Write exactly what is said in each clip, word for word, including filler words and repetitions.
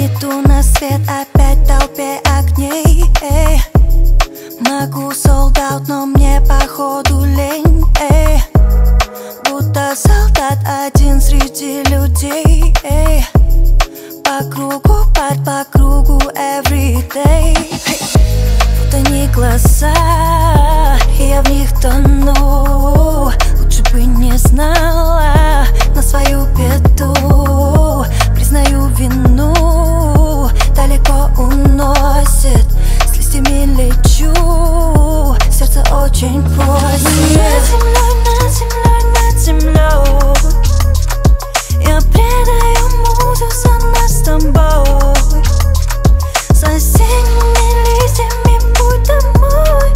Иду на свет опять в толпе огней, эй. Могу sold out, но мне походу лень, эй. Будто солдат один среди людей, эй. По кругу, под по кругу, everyday, hey. Вот они глаза, и я в них тону. Лучше бы не знала на свою беду. Признаю вину, далеко уносит. С листьями лечу, сердце очень просит. Над землей, над землей, над землей я предаю музу за нас с тобой. С осенними листьями путь домой.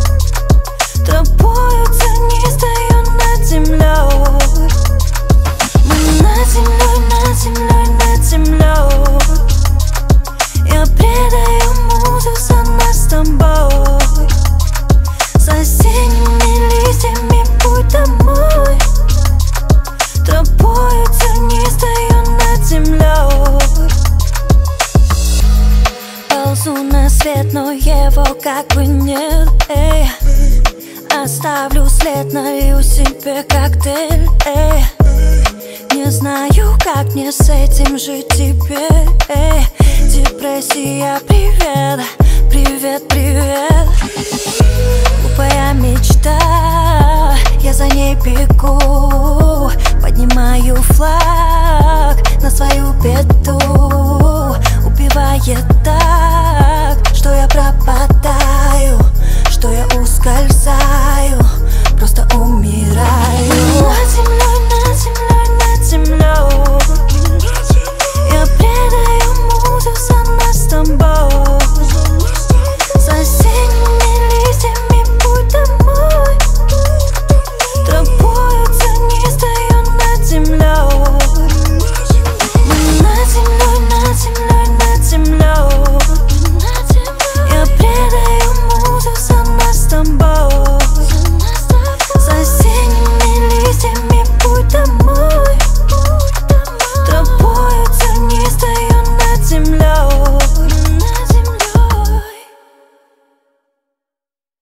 Тобою тернистою над землей. Мы над землей, над землей, над землей. Я предаю музу за нас с тобой. С осенними листьями путь домой. Тобою тернистою над землей. Ползу на свет, но его как бы нет, эй. Оставлю след, налью себе коктейль, эй. Не знаю, как мне с этим жить теперь, эй. Депрессия, привет, привет, привет. Глупая мечта, я за ней бегу. Поднимаю флаг на свою беду.